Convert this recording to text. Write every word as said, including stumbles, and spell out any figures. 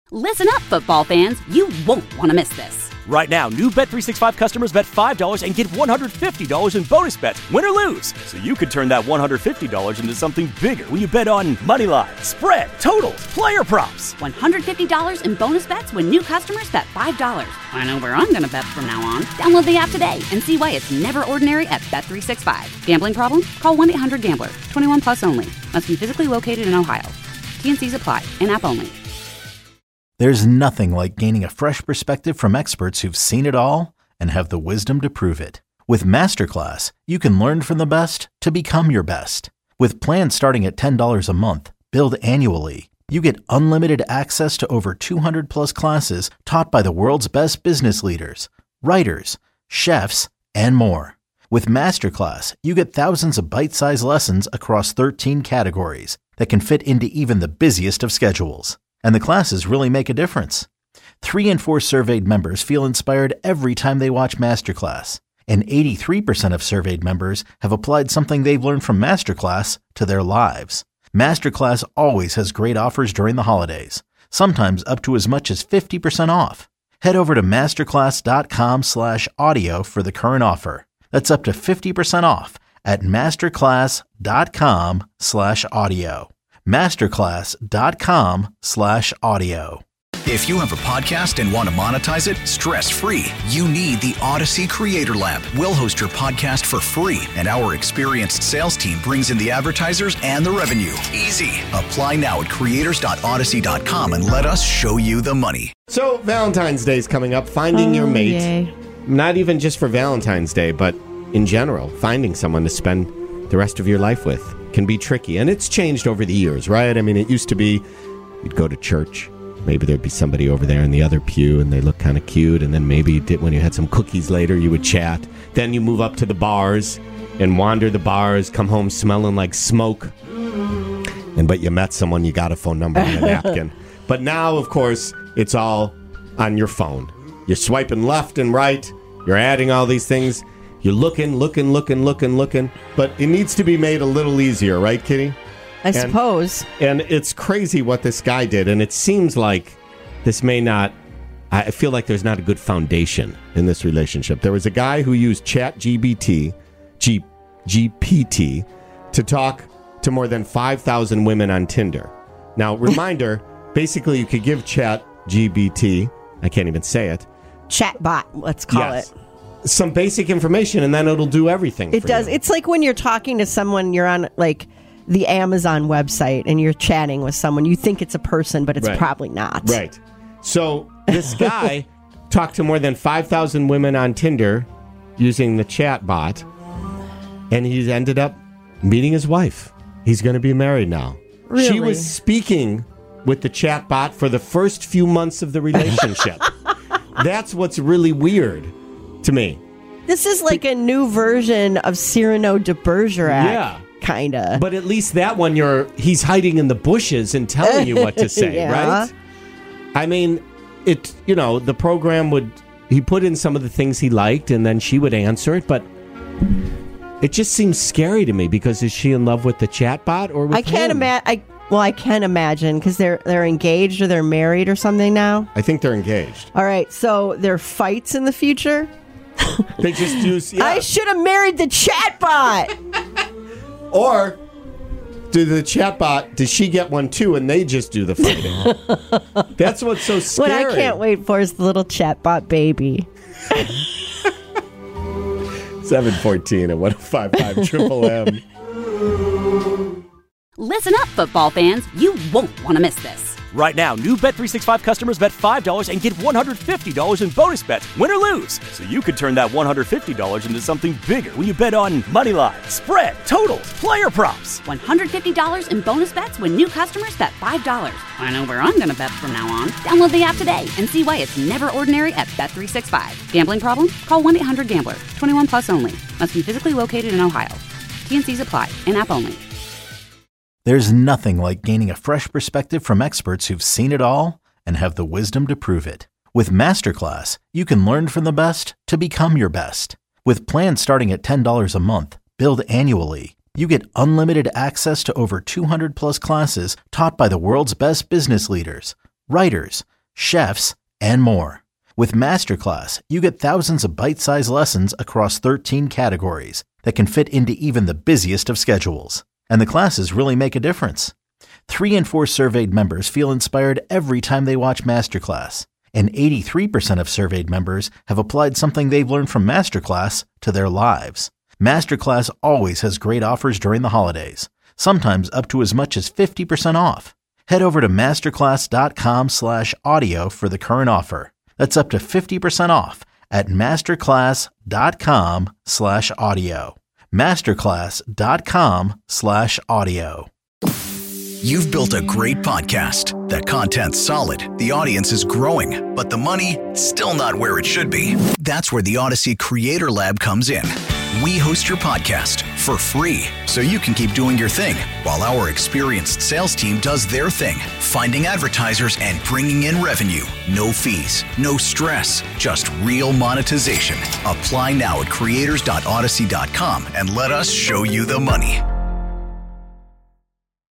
Listen up, football fans. You won't want to miss this. Right now, new Bet three sixty-five customers bet five dollars and get one hundred fifty dollars in bonus bets, win or lose. So you could turn that one hundred fifty dollars into something bigger when you bet on money line, spread, totals, player props. one hundred fifty dollars in bonus bets when new customers bet five dollars. I know where I'm going to bet from now on. Download the app today and see why it's never ordinary at Bet three sixty-five. Gambling problem? Call one eight hundred gambler. twenty-one plus only. Must be physically located in Ohio. T N Cs apply. In-app only. There's nothing like gaining a fresh perspective from experts who've seen it all and have the wisdom to prove it. With Masterclass, you can learn from the best to become your best. With plans starting at ten dollars a month, billed annually, you get unlimited access to over two hundred plus classes taught by the world's best business leaders, writers, chefs, and more. With Masterclass, you get thousands of bite-sized lessons across thirteen categories that can fit into even the busiest of schedules. And the classes really make a difference. Three in four surveyed members feel inspired every time they watch Masterclass. And eighty-three percent of surveyed members have applied something they've learned from Masterclass to their lives. Masterclass always has great offers during the holidays, sometimes up to as much as fifty percent off. Head over to masterclass.com slash audio for the current offer. That's up to fifty percent off at masterclass.com slash audio. masterclass.com slash audio. If you have a podcast and want to monetize it stress-free, you need the Odyssey Creator Lab. We'll host your podcast for free, and our experienced sales team brings in the advertisers and the revenue. Easy. Apply now at creators dot odyssey dot com and let us show you the money. So Valentine's Day is coming up. Finding oh, your mate, yay. Not even just for Valentine's Day, but in general, finding someone to spend the rest of your life with can be tricky. And it's changed over the years, right? I mean, it used to be you'd go to church. Maybe there'd be somebody over there in the other pew, and they look kind of cute. And then maybe did, when you had some cookies later, you would chat. Then you move up to the bars and wander the bars, come home smelling like smoke. And but you met someone, you got a phone number and a napkin. But now, of course, it's all on your phone. You're swiping left and right. You're adding all these things. You're looking, looking, looking, looking, looking. But it needs to be made a little easier, right, Kitty? I and, suppose. And it's crazy what this guy did. And it seems like this may not... I feel like there's not a good foundation in this relationship. There was a guy who used ChatGPT, G, G P T, to talk to more than five thousand women on Tinder. Now, reminder, basically you could give ChatGPT, I can't even say it. Chatbot, let's call yes. it. Some basic information, and then it'll do everything It for does. you. It's like when you're talking to someone, you're on like the Amazon website, and you're chatting with someone. You think it's a person, but it's right. probably not. Right. So this guy talked to more than five thousand women on Tinder using the chat bot, and he's ended up meeting his wife. He's going to be married now. Really? She was speaking with the chat bot for the first few months of the relationship. That's what's really weird to me. This is like a new version of Cyrano de Bergerac. Yeah. Kind of. But at least that one, you're he's hiding in the bushes and telling you what to say, yeah. right? I mean, it. You know, the program would, he put in some of the things he liked, and then she would answer it, but it just seems scary to me, because is she in love with the chatbot or with I can't him? imagine. I Well, I can imagine, because they're, they're engaged or they're married or something now. I think they're engaged. All right, so there are fights in the future? They just use... Yeah. I should have married the chatbot! Or do the chatbot, does she get one too, and they just do the fighting? That's what's so scary. What I can't wait for is the little chatbot baby. seven fourteen at one oh five point five Triple M. Listen up, football fans. You won't want to miss this. Right now, new Bet three sixty-five customers bet five dollars and get one hundred fifty dollars in bonus bets, win or lose. So you could turn that one hundred fifty dollars into something bigger when you bet on money line, spread, totals, player props. one hundred fifty dollars in bonus bets when new customers bet five dollars. I know where I'm going to bet from now on. Download the app today and see why it's never ordinary at Bet three sixty-five. Gambling problem? Call one eight hundred gambler. twenty-one plus only. Must be physically located in Ohio. T N Cs apply. In-app only. There's nothing like gaining a fresh perspective from experts who've seen it all and have the wisdom to prove it. With Masterclass, you can learn from the best to become your best. With plans starting at ten dollars a month, billed annually, you get unlimited access to over two hundred plus classes taught by the world's best business leaders, writers, chefs, and more. With Masterclass, you get thousands of bite-sized lessons across thirteen categories that can fit into even the busiest of schedules. And the classes really make a difference. Three in four surveyed members feel inspired every time they watch Masterclass. And eighty-three percent of surveyed members have applied something they've learned from Masterclass to their lives. Masterclass always has great offers during the holidays, sometimes up to as much as fifty percent off. Head over to masterclass.com slash audio for the current offer. That's up to fifty percent off at masterclass.com slash audio. Masterclass.com slash audio. You've built a great podcast. The content's solid, the audience is growing, but the money, still not where it should be. That's where the Odyssey Creator Lab comes in. We host your podcast for free, so you can keep doing your thing, while our experienced sales team does their thing, finding advertisers and bringing in revenue. No fees, no stress, just real monetization. Apply now at creators dot odyssey dot com and let us show you the money.